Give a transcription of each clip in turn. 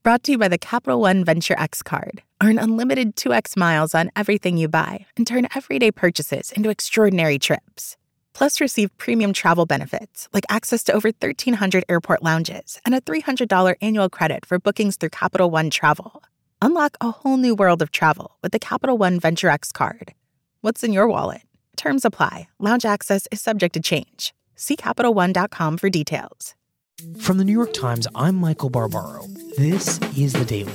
Brought to you by the Capital One Venture X card. Earn unlimited 2x miles on everything you buy and turn everyday purchases into extraordinary trips. Plus, receive premium travel benefits like access to over 1,300 airport lounges and a $300 annual credit for bookings through Capital One Travel. Unlock a whole new world of travel with the Capital One Venture X card. What's in your wallet? Terms apply. Lounge access is subject to change. See CapitalOne.com for details. From the New York Times, I'm Michael Barbaro. This is The Daily.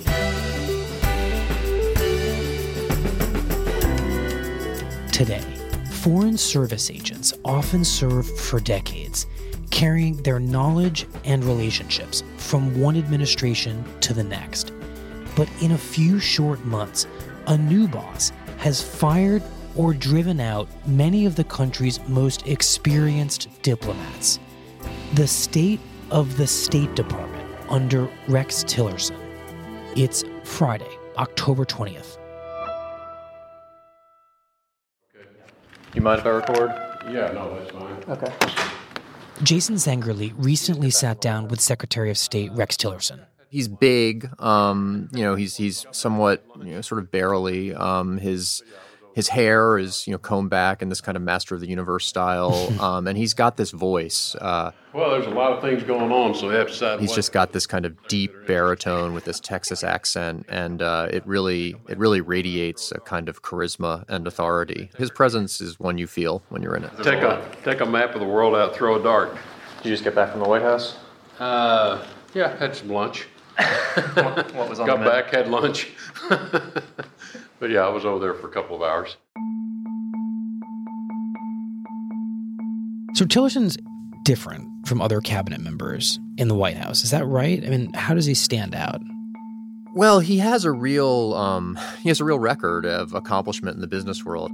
Today, Foreign Service agents often serve for decades, carrying their knowledge and relationships from one administration to the next. But in a few short months, a new boss has fired or driven out many of the country's most experienced diplomats. The state of the State Department under Rex Tillerson. It's Friday, October 20th. You mind if I record? Yeah, no, that's fine. Okay. Jason Zengerle recently sat down with Secretary of State Rex Tillerson. He's big. He's somewhat, sort of barely. His hair is, combed back in this kind of Master of the Universe style, and he's got this voice. Well, there's a lot of things going on, so we have to decide. He's just got this kind of deep baritone with this Texas accent, and it really radiates a kind of charisma and authority. His presence is one you feel when you're in it. Take a map of the world out, throw a dart. Did you just get back from the White House? Yeah, had some lunch. What was on the Got menu? back, had lunch. But yeah, I was over there for a couple of hours. So Tillerson's different from other cabinet members in the White House. Is that right? I mean, how does he stand out? Well, he has a real record of accomplishment in the business world.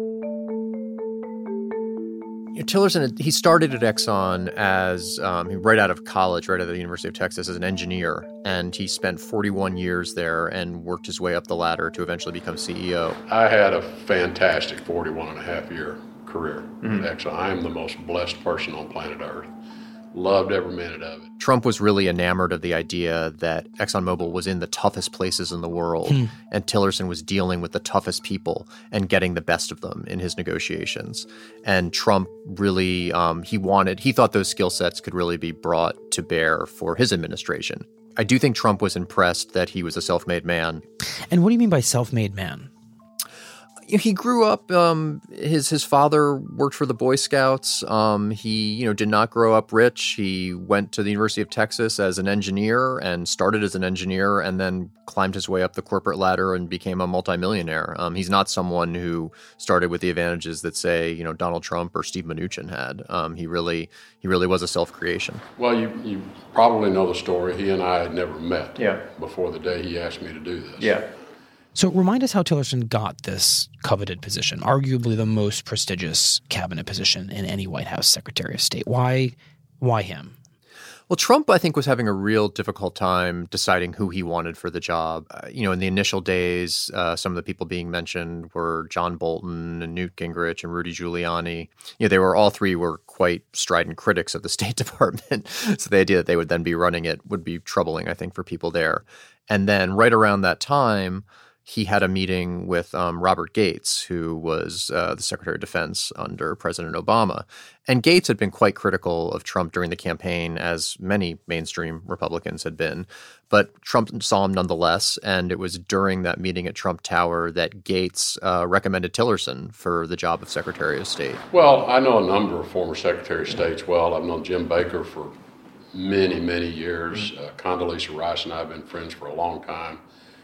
Tillerson, he started at Exxon as right out of college, right out of the University of Texas, as an engineer, and he spent 41 years there and worked his way up the ladder to eventually become CEO. I had a fantastic 41-and-a-half-year career at Exxon. I am the most blessed person on planet Earth. Loved every minute of it. Trump was really enamored of the idea that ExxonMobil was in the toughest places in the world, and Tillerson was dealing with the toughest people and getting the best of them in his negotiations. And Trump really, he thought those skill sets could really be brought to bear for his administration. I do think Trump was impressed that he was a self-made man. And what do you mean by self-made man? He grew up, his father worked for the Boy Scouts. He, did not grow up rich. He went to the University of Texas as an engineer and started as an engineer and then climbed his way up the corporate ladder and became a multimillionaire. He's not someone who started with the advantages that, say, Donald Trump or Steve Mnuchin had. He really was a self-creation. Well, you probably know the story. He and I had never met before the day he asked me to do this. Yeah. So remind us how Tillerson got this coveted position, arguably the most prestigious cabinet position in any White House Secretary of State. Why him? Well, Trump, I think, was having a real difficult time deciding who he wanted for the job. In the initial days, some of the people being mentioned were John Bolton and Newt Gingrich and Rudy Giuliani. All three were quite strident critics of the State Department. So the idea that they would then be running it would be troubling, I think, for people there. And then right around that time, he had a meeting with Robert Gates, who was the Secretary of Defense under President Obama. And Gates had been quite critical of Trump during the campaign, as many mainstream Republicans had been. But Trump saw him nonetheless, and it was during that meeting at Trump Tower that Gates recommended Tillerson for the job of Secretary of State. Well, I know a number of former Secretary of States well. I've known Jim Baker for many, many years. Condoleezza Rice and I have been friends for a long time.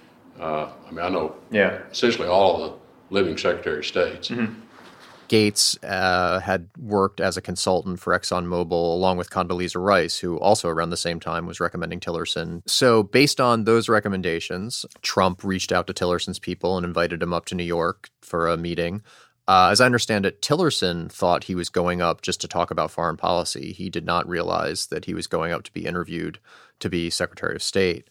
I know essentially all of the living Secretary of States. Gates had worked as a consultant for ExxonMobil along with Condoleezza Rice, who also around the same time was recommending Tillerson. So based on those recommendations, Trump reached out to Tillerson's people and invited him up to New York for a meeting. As I understand it, Tillerson thought he was going up just to talk about foreign policy. He did not realize that he was going up to be interviewed to be Secretary of State.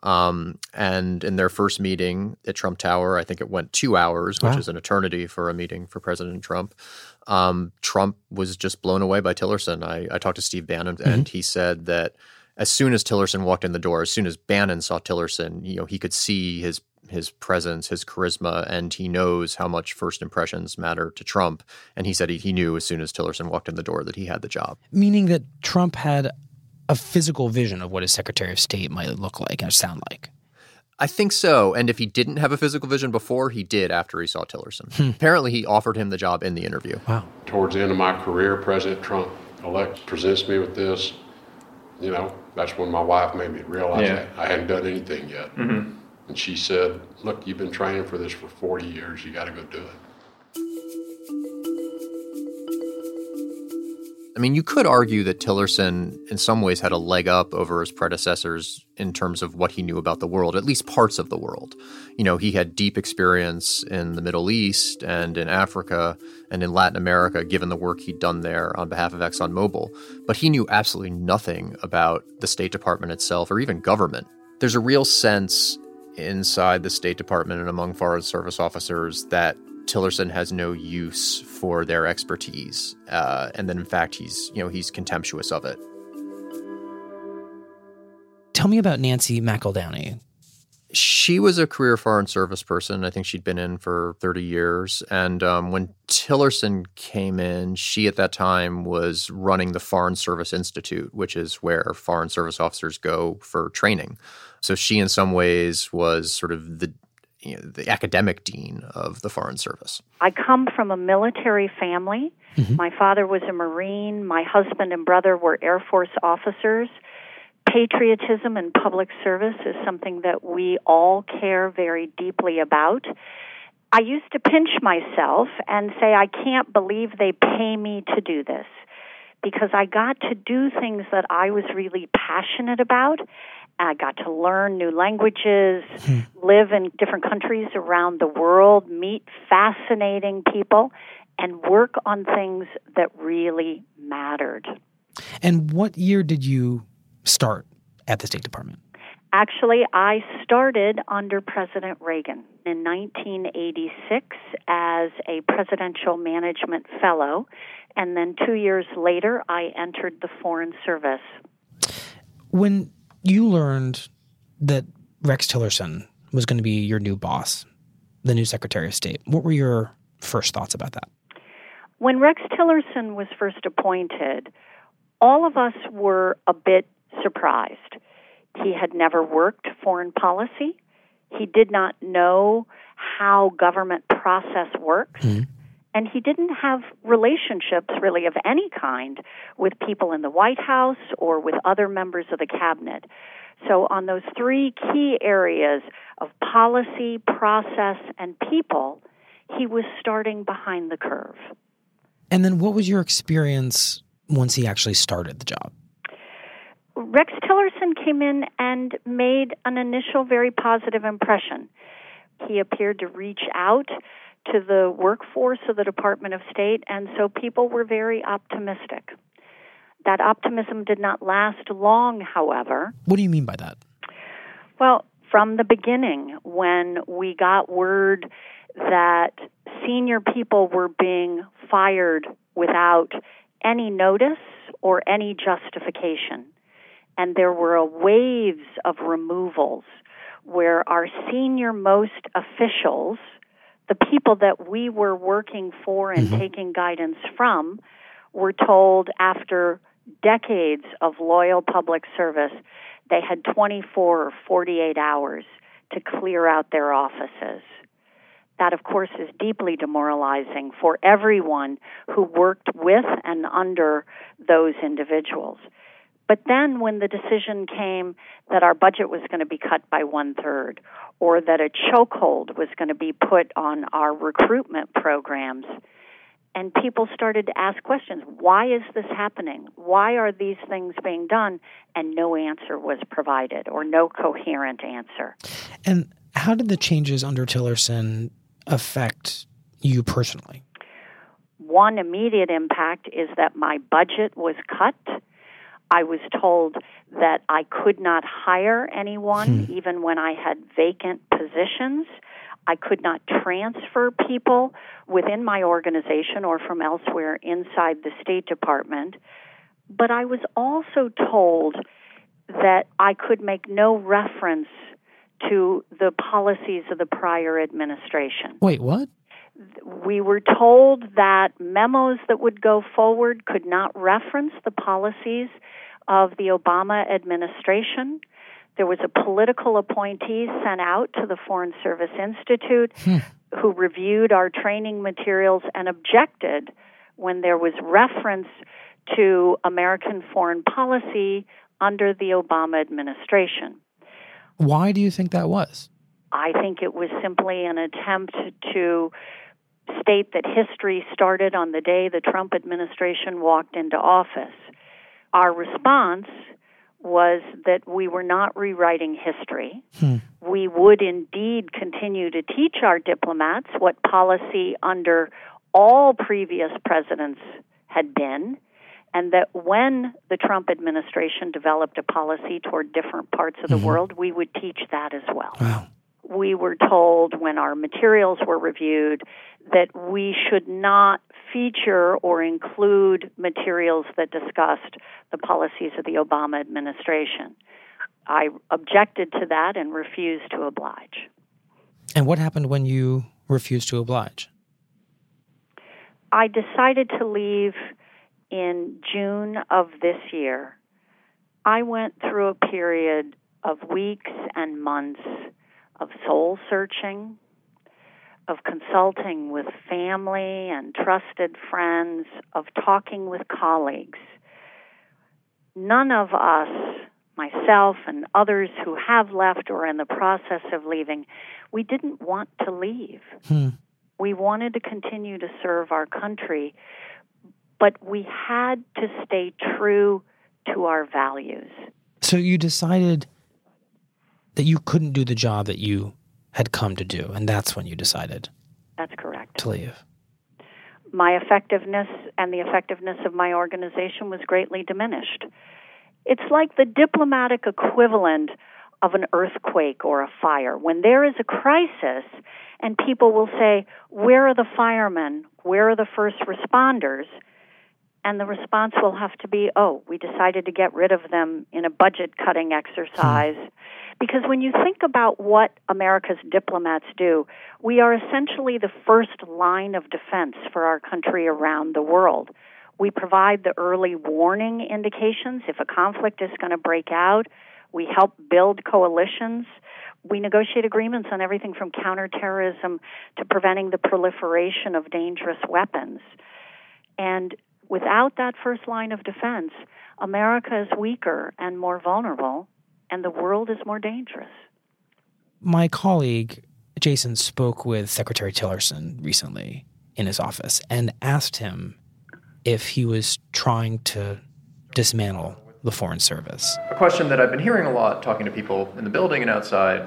And in their first meeting at Trump Tower, I think it went 2 hours, which is an eternity for a meeting for President Trump. Trump was just blown away by Tillerson. I talked to Steve Bannon, and he said that as soon as Tillerson walked in the door, as soon as Bannon saw Tillerson, he could see his presence, his charisma, and he knows how much first impressions matter to Trump. And he said he knew as soon as Tillerson walked in the door that he had the job. Meaning that Trump had a physical vision of what his Secretary of State might look like and sound like. I think so. And if he didn't have a physical vision before, he did after he saw Tillerson. Apparently, he offered him the job in the interview. Wow. Towards the end of my career, President Trump presents me with this. That's when my wife made me realize I hadn't done anything yet. Mm-hmm. And she said, look, you've been training for this for 40 years. You got to go do it. I mean, you could argue that Tillerson in some ways had a leg up over his predecessors in terms of what he knew about the world, at least parts of the world. He had deep experience in the Middle East and in Africa and in Latin America, given the work he'd done there on behalf of ExxonMobil. But he knew absolutely nothing about the State Department itself or even government. There's a real sense inside the State Department and among Foreign Service officers that Tillerson has no use for their expertise, and that in fact he's contemptuous of it. Tell me about Nancy McEldowney. She was a career Foreign Service person. I think she'd been in for 30 years. And when Tillerson came in, she at that time was running the Foreign Service Institute, which is where Foreign Service officers go for training. So she in some ways was sort of the academic dean of the Foreign Service. I come from a military family. Mm-hmm. My father was a Marine. My husband and brother were Air Force officers. Patriotism and public service is something that we all care very deeply about. I used to pinch myself and say, I can't believe they pay me to do this, because I got to do things that I was really passionate about. I got to learn new languages, live in different countries around the world, meet fascinating people, and work on things that really mattered. And what year did you start at the State Department? Actually, I started under President Reagan in 1986 as a presidential management fellow, and then 2 years later, I entered the Foreign Service. When you learned that Rex Tillerson was going to be your new boss, the new Secretary of State, what were your first thoughts about that? When Rex Tillerson was first appointed, all of us were a bit surprised. He had never worked foreign policy. He did not know how government process works. Mm-hmm. And he didn't have relationships really of any kind with people in the White House or with other members of the cabinet. So on those three key areas of policy, process, and people, he was starting behind the curve. And then what was your experience once he actually started the job? Rex Tillerson came in and made an initial very positive impression. He appeared to reach out to the workforce of the Department of State, and so people were very optimistic. That optimism did not last long, however. What do you mean by that? Well, from the beginning, when we got word that senior people were being fired without any notice or any justification, and there were waves of removals where our senior-most officials, the people that we were working for and taking guidance from, were told after decades of loyal public service they had 24 or 48 hours to clear out their offices. That, of course, is deeply demoralizing for everyone who worked with and under those individuals. But then when the decision came that our budget was going to be cut by 1/3, or that a chokehold was going to be put on our recruitment programs, and people started to ask questions, why is this happening? Why are these things being done? And no answer was provided, or no coherent answer. And how did the changes under Tillerson affect you personally? One immediate impact is that my budget was cut. I was told that I could not hire anyone, even when I had vacant positions. I could not transfer people within my organization or from elsewhere inside the State Department. But I was also told that I could make no reference to the policies of the prior administration. Wait, what? We were told that memos that would go forward could not reference the policies of the Obama administration. There was a political appointee sent out to the Foreign Service Institute who reviewed our training materials and objected when there was reference to American foreign policy under the Obama administration. Why do you think that was? I think it was simply an attempt to state that history started on the day the Trump administration walked into office. Our response was that we were not rewriting history. We would indeed continue to teach our diplomats what policy under all previous presidents had been, and that when the Trump administration developed a policy toward different parts of the world, we would teach that as well. Wow. We were told when our materials were reviewed that we should not feature or include materials that discussed the policies of the Obama administration. I objected to that and refused to oblige. And what happened when you refused to oblige? I decided to leave in June of this year. I went through a period of weeks and months of soul searching, of consulting with family and trusted friends, of talking with colleagues. None of us, myself and others who have left or are in the process of leaving, we didn't want to leave. We wanted to continue to serve our country, but we had to stay true to our values. So you decided that you couldn't do the job that you had come to do, and that's when you decided. That's correct. To leave. My effectiveness and the effectiveness of my organization was greatly diminished. It's like the diplomatic equivalent of an earthquake or a fire. When there is a crisis and people will say, where are the firemen? Where are the first responders? And the response will have to be, we decided to get rid of them in a budget-cutting exercise. Because when you think about what America's diplomats do, we are essentially the first line of defense for our country around the world. We provide the early warning indications if a conflict is going to break out. We help build coalitions. We negotiate agreements on everything from counterterrorism to preventing the proliferation of dangerous weapons. And without that first line of defense, America is weaker and more vulnerable, and the world is more dangerous. My colleague, Jason, spoke with Secretary Tillerson recently in his office and asked him if he was trying to dismantle the Foreign Service. A question that I've been hearing a lot talking to people in the building and outside,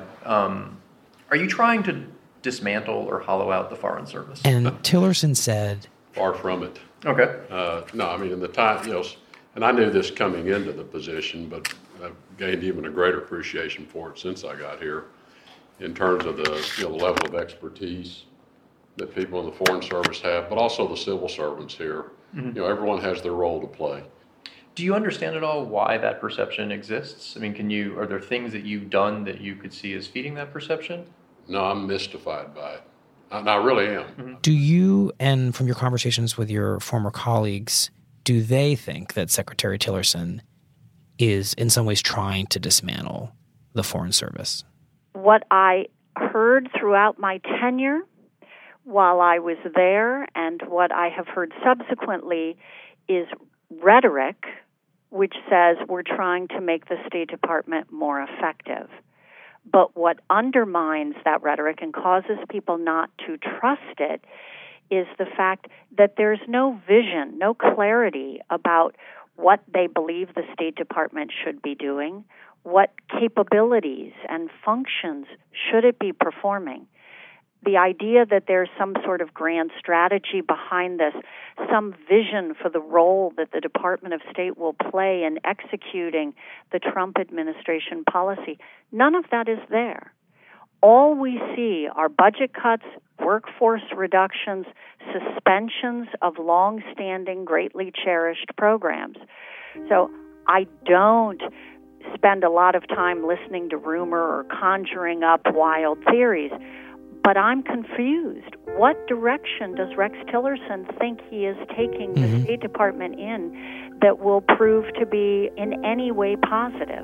are you trying to dismantle or hollow out the Foreign Service? And Tillerson said, Far from it. Okay. No, I mean, in the time, and I knew this coming into the position, but I've gained even a greater appreciation for it since I got here in terms of the level of expertise that people in the Foreign Service have, but also the civil servants here. Everyone has their role to play. Do you understand at all why that perception exists? I mean, are there things that you've done that you could see as feeding that perception? No, I'm mystified by it. I really am. Do you, and from your conversations with your former colleagues, do they think that Secretary Tillerson is in some ways trying to dismantle the Foreign Service? What I heard throughout my tenure while I was there and what I have heard subsequently is rhetoric which says we're trying to make the State Department more effective. But what undermines that rhetoric and causes people not to trust it is the fact that there's no vision, no clarity about what they believe the State Department should be doing, what capabilities and functions should it be performing. The idea that there's some sort of grand strategy behind this, some vision for the role that the Department of State will play in executing the Trump administration policy, none of that is there. All we see are budget cuts, workforce reductions, suspensions of long-standing, greatly cherished programs. So I don't spend a lot of time listening to rumor or conjuring up wild theories. But I'm confused. What direction does Rex Tillerson think he is taking the State Department in that will prove to be in any way positive?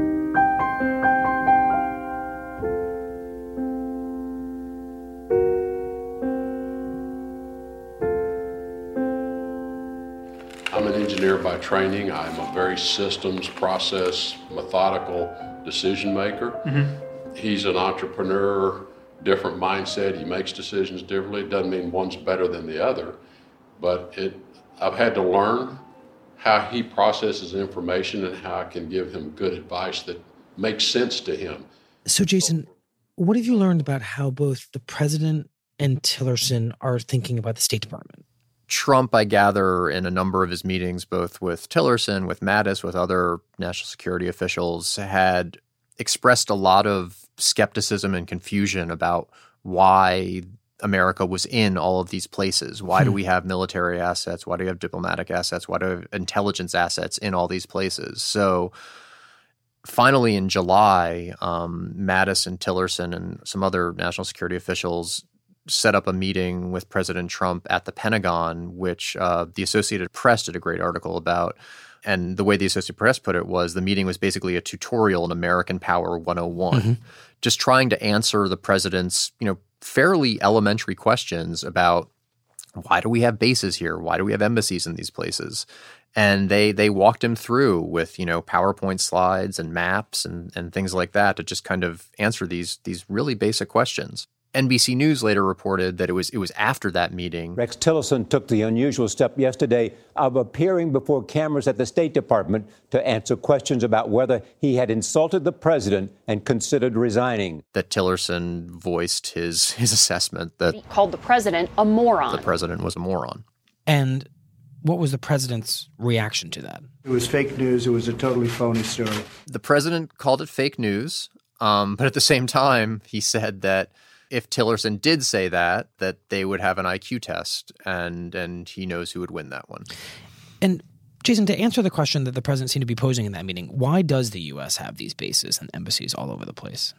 I'm an engineer by training. I'm a very systems, process, methodical decision maker. He's an entrepreneur, different mindset. He makes decisions differently. It doesn't mean one's better than the other, but I've had to learn how he processes information and how I can give him good advice that makes sense to him. So, Jason, what have you learned about how both the president and Tillerson are thinking about the State Department? Trump, I gather, in a number of his meetings, both with Tillerson, with Mattis, with other national security officials, had expressed a lot of skepticism and confusion about why America was in all of these places. Why do we have military assets? Why do we have diplomatic assets? Why do we have intelligence assets in all these places? So finally in July, Mattis and Tillerson and some other national security officials set up a meeting with President Trump at the Pentagon, which the Associated Press did a great article about. And the way the Associated Press put it was the meeting was basically a tutorial in American Power 101, just trying to answer the president's, fairly elementary questions about why do we have bases here? Why do we have embassies in these places? And they walked him through with, PowerPoint slides and maps and things like that to just kind of answer these really basic questions. NBC News later reported that it was after that meeting. Rex Tillerson took the unusual step yesterday of appearing before cameras at the State Department to answer questions about whether he had insulted the president and considered resigning. That Tillerson voiced his assessment that he called the president a moron. The president was a moron. And what was the president's reaction to that? It was fake news. It was a totally phony story. The president called it fake news, but at the same time, he said that if Tillerson did say that they would have an IQ test, and he knows who would win that one. And Jason, to answer the question that the president seemed to be posing in that meeting, why does the U.S. have these bases and embassies all over the place?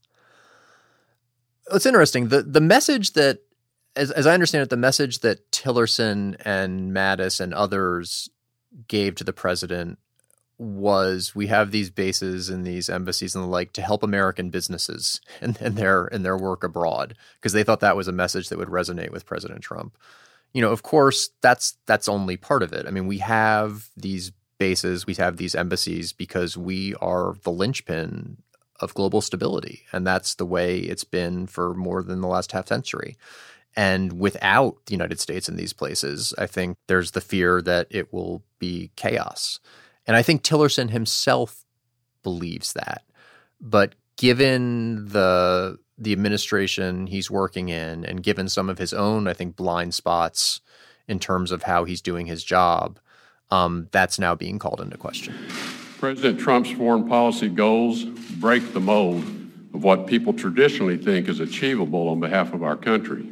It's interesting. The message that, as I understand it, the message that Tillerson and Mattis and others gave to the president was we have these bases and these embassies and the like to help American businesses in their work abroad, because they thought that was a message that would resonate with President Trump. Of course, that's only part of it. I mean, we have these bases, we have these embassies because we are the linchpin of global stability, and that's the way it's been for more than the last half century. And without the United States in these places, I think there's the fear that it will be chaos. And I think Tillerson himself believes that. But given the administration he's working in and given some of his own, I think, blind spots in terms of how he's doing his job, that's now being called into question. President Trump's foreign policy goals break the mold of what people traditionally think is achievable on behalf of our country.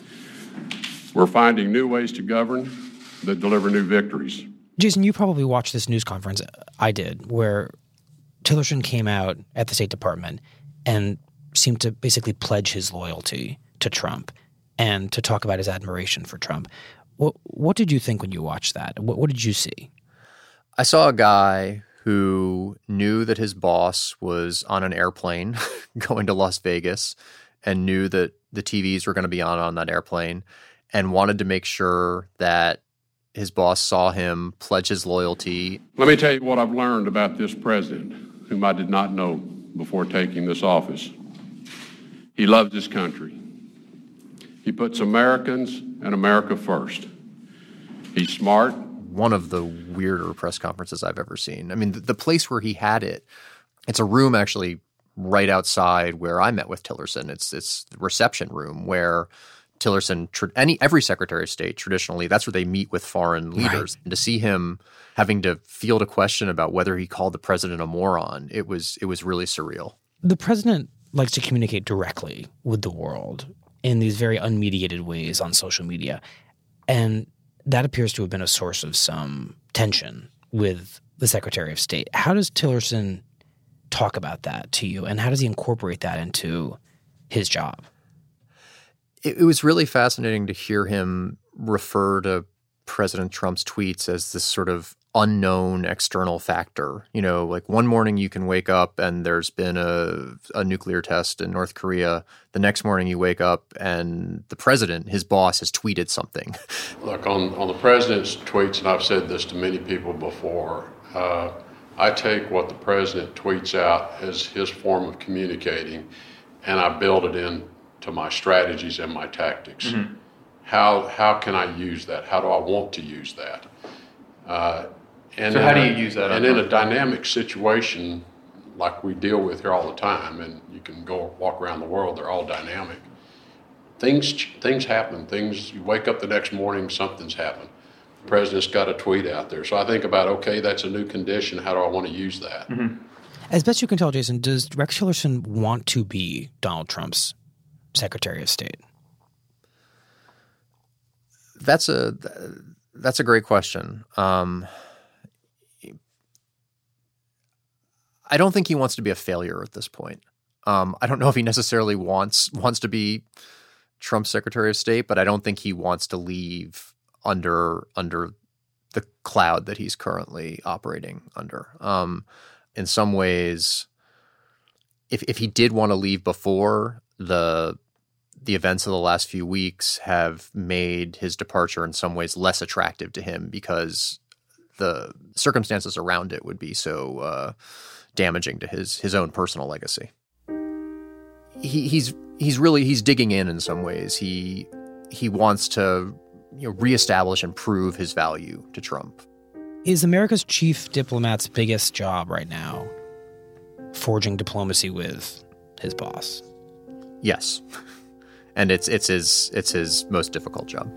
We're finding new ways to govern that deliver new victories. Jason, you probably watched this news conference. I did, where Tillerson came out at the State Department and seemed to basically pledge his loyalty to Trump and to talk about his admiration for Trump. What did you think when you watched that? What did you see? I saw a guy who knew that his boss was on an airplane going to Las Vegas and knew that the TVs were going to be on that airplane and wanted to make sure that his boss saw him pledge his loyalty. Let me tell you what I've learned about this president, whom I did not know before taking this office. He loves his country. He puts Americans and America first. He's smart. One of the weirder press conferences I've ever seen. I mean, the place where he had it, it's a room actually right outside where I met with Tillerson. It's the reception room where Tillerson, every Secretary of State, traditionally, that's where they meet with foreign leaders. Right. And to see him having to field a question about whether he called the president a moron, it was really surreal. The president likes to communicate directly with the world in these very unmediated ways on social media. And that appears to have been a source of some tension with the Secretary of State. How does Tillerson talk about that to you, and how does he incorporate that into his job? It was really fascinating to hear him refer to President Trump's tweets as this sort of unknown external factor. You know, like one morning you can wake up and there's been a nuclear test in North Korea. The next morning you wake up and the president, his boss, has tweeted something. Look, on the president's tweets, and I've said this to many people before, I take what the president tweets out as his form of communicating, and I build it into my strategies and my tactics. Mm-hmm. How can I use that? How do I want to use that? So how do you use that? And in a dynamic situation like we deal with here all the time, and you can go walk around the world, they're all dynamic. Things happen. You wake up the next morning, something's happened. The president's got a tweet out there. So I think about, okay, that's a new condition. How do I want to use that? Mm-hmm. As best you can tell, Jason, does Rex Tillerson want to be Donald Trump's Secretary of State? That's a great question. I don't think he wants to be a failure at this point. I don't know if he necessarily wants to be Trump's Secretary of State, but I don't think he wants to leave under the cloud that he's currently operating under. In some ways, if he did want to leave before, the events of the last few weeks have made his departure in some ways less attractive to him because the circumstances around it would be so damaging to his own personal legacy. He's digging in some ways. He wants to reestablish and prove his value to Trump. Is America's chief diplomat's biggest job right now forging diplomacy with his boss? Yes. And it's his most difficult job.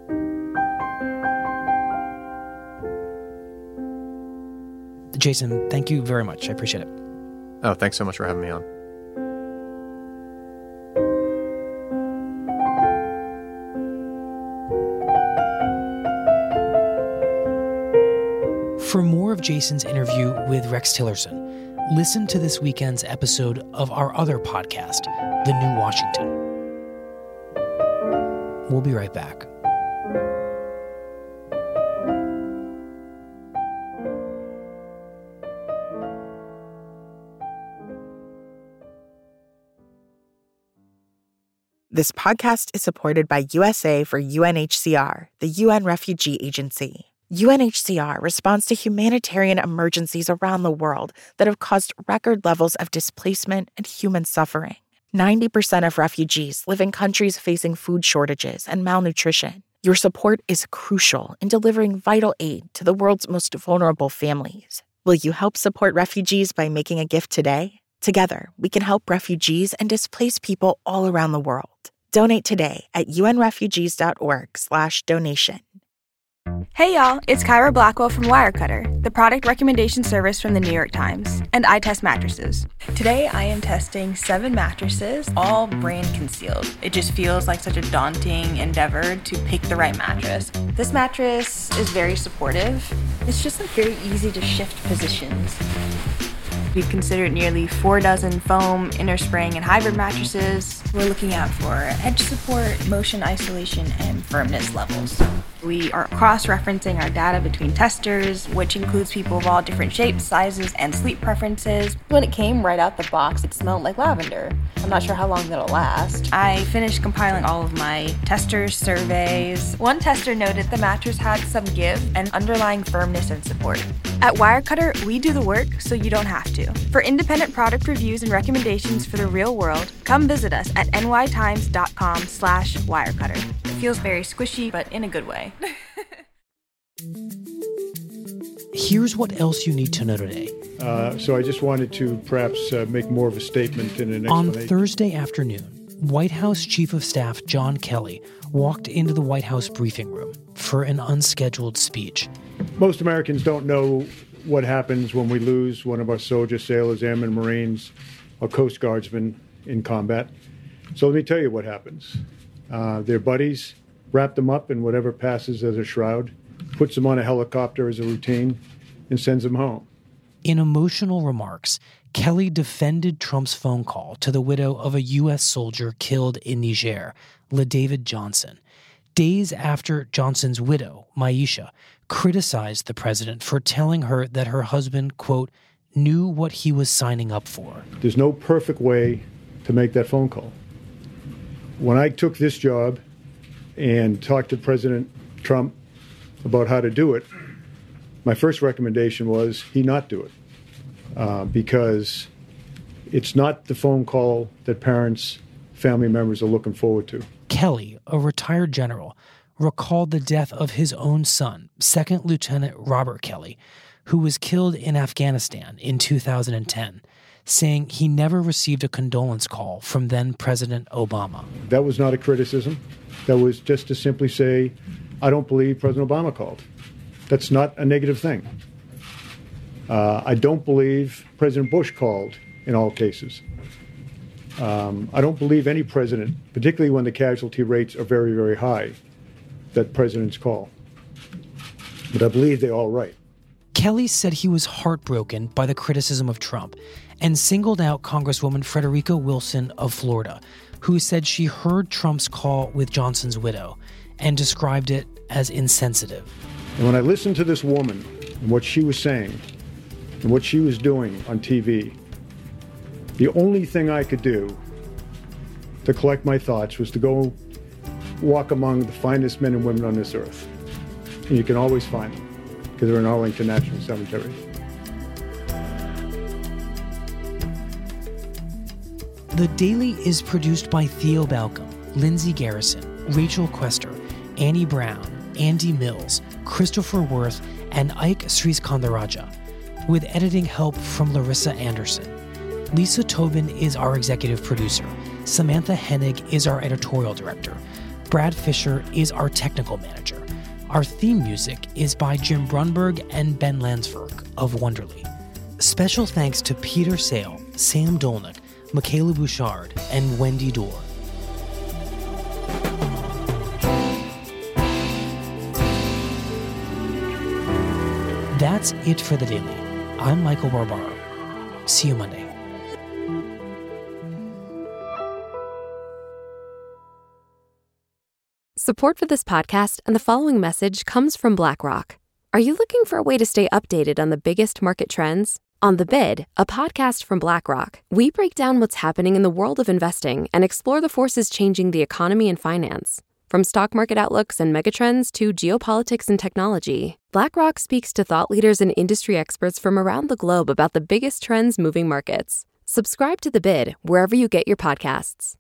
Jason, thank you very much. I appreciate it. Oh, thanks so much for having me on. For more of Jason's interview with Rex Tillerson, listen to this weekend's episode of our other podcast, The New Washington. We'll be right back. This podcast is supported by USA for UNHCR, the UN Refugee Agency. UNHCR responds to humanitarian emergencies around the world that have caused record levels of displacement and human suffering. 90% of refugees live in countries facing food shortages and malnutrition. Your support is crucial in delivering vital aid to the world's most vulnerable families. Will you help support refugees by making a gift today? Together, we can help refugees and displaced people all around the world. Donate today at unrefugees.org/donation. Hey y'all, it's Kyra Blackwell from Wirecutter, the product recommendation service from the New York Times, and I test mattresses. Today I am testing 7 mattresses, all brand concealed. It just feels like such a daunting endeavor to pick the right mattress. This mattress is very supportive. It's just very easy to shift positions. We've considered nearly 4 dozen foam, inner spring, and hybrid mattresses. We're looking out for edge support, motion isolation, and firmness levels. We are cross-referencing our data between testers, which includes people of all different shapes, sizes, and sleep preferences. When it came right out the box, it smelled like lavender. I'm not sure how long that'll last. I finished compiling all of my testers' surveys. One tester noted the mattress had some give and underlying firmness and support. At Wirecutter, we do the work so you don't have to. For independent product reviews and recommendations for the real world, come visit us at nytimes.com/wirecutter. It feels very squishy, but in a good way. Here's what else you need to know today. So I just wanted to perhaps make more of a statement and an explanation. On Thursday afternoon, White House Chief of Staff John Kelly walked into the White House briefing room for an unscheduled speech. Most Americans don't know what happens when we lose one of our soldiers, sailors, airmen, Marines, or Coast Guardsmen in combat. So let me tell you what happens. Their buddies wrap them up in whatever passes as a shroud, puts them on a helicopter as a routine, and sends him home. In emotional remarks, Kelly defended Trump's phone call to the widow of a U.S. soldier killed in Niger, LaDavid Johnson, days after Johnson's widow, Maisha, criticized the president for telling her that her husband, quote, knew what he was signing up for. There's no perfect way to make that phone call. When I took this job and talked to President Trump about how to do it, my first recommendation was he not do it, because it's not the phone call that parents, family members are looking forward to. Kelly, a retired general, recalled the death of his own son, Second Lieutenant Robert Kelly, who was killed in Afghanistan in 2010, saying he never received a condolence call from then-President Obama. That was not a criticism. That was just to simply say, I don't believe President Obama called. That's not a negative thing. I don't believe President Bush called in all cases. I don't believe any president, particularly when the casualty rates are very, very high, that presidents call. But I believe they're all right. Kelly said he was heartbroken by the criticism of Trump and singled out Congresswoman Frederica Wilson of Florida, who said she heard Trump's call with Johnson's widow and described it as insensitive. And when I listened to this woman and what she was saying and what she was doing on TV, the only thing I could do to collect my thoughts was to go walk among the finest men and women on this earth. And you can always find them, because they're in Arlington National Cemetery. The Daily is produced by Theo Balcom, Lindsay Garrison, Rachel Quester, Annie Brown, Andy Mills, Christopher Worth, and Ike Sriskandarajah, with editing help from Larissa Anderson. Lisa Tobin is our executive producer. Samantha Hennig is our editorial director. Brad Fisher is our technical manager. Our theme music is by Jim Brunberg and Ben Landsberg of Wonderly. Special thanks to Peter Sale, Sam Dolnick, Michaela Bouchard, and Wendy Dorr. That's it for The Daily. I'm Michael Barbaro. See you Monday. Support for this podcast and the following message comes from BlackRock. Are you looking for a way to stay updated on the biggest market trends? On The Bid, a podcast from BlackRock, we break down what's happening in the world of investing and explore the forces changing the economy and finance. From stock market outlooks and megatrends to geopolitics and technology, BlackRock speaks to thought leaders and industry experts from around the globe about the biggest trends moving markets. Subscribe to The Bid wherever you get your podcasts.